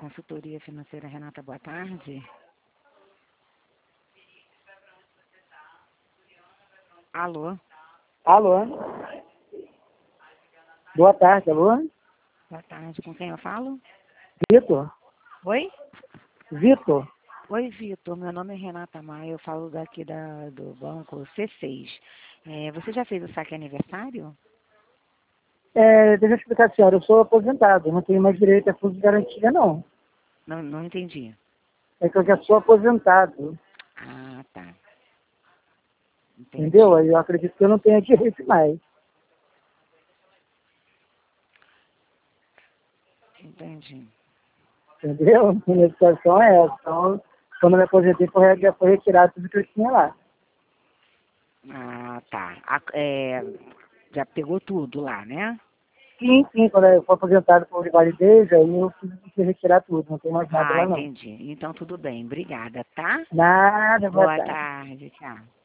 Consultoria Financeira Renata, boa tarde. Alô? Alô? Boa tarde, alô? Boa tarde, com quem eu falo? Vitor? Oi? Vitor? Oi, Vitor, meu nome é Renata Maia, eu falo daqui do banco C6. Você já fez o saque aniversário? Deixa eu explicar a senhora, eu sou aposentado, não tenho mais direito a fundo de garantia, não. Não entendi. É que eu já sou aposentado, Ah, tá. Entendi. entendeu? Aí eu acredito que eu não tenho direito mais, Entendi. entendeu? A minha situação é essa. Então, quando eu me aposentei, já foi retirado tudo que eu tinha lá. Ah, tá. Já pegou tudo lá, né? Sim, quando eu fui aposentado por invalidez, aí eu quis retirar tudo, não tem mais nada Ah, lá, não. entendi. Então tudo bem, obrigada, tá? Nada, boa Boa tarde. tarde, tchau.